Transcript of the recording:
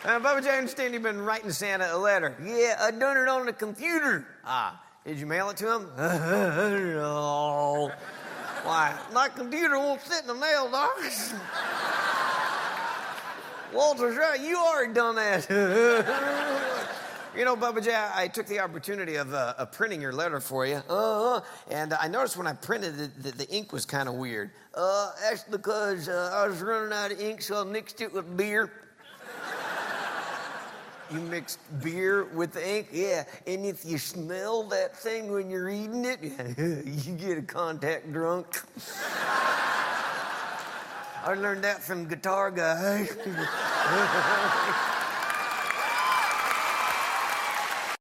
Bubba J, I understand you've been writing Santa a letter. Yeah, I done it on the computer. Ah, did you mail it to him? No. Why? My computer won't sit in the mailbox. Walter's right. You already done that. You know, Bubba J, I took the opportunity of printing your letter for you. And I noticed when I printed it that the ink was kind of weird. That's because I was running out of ink, so I mixed it with beer. You mixed beer with the ink? Yeah. And if you smell that thing when you're eating it, you get a contact drunk. I learned that from Guitar Guy.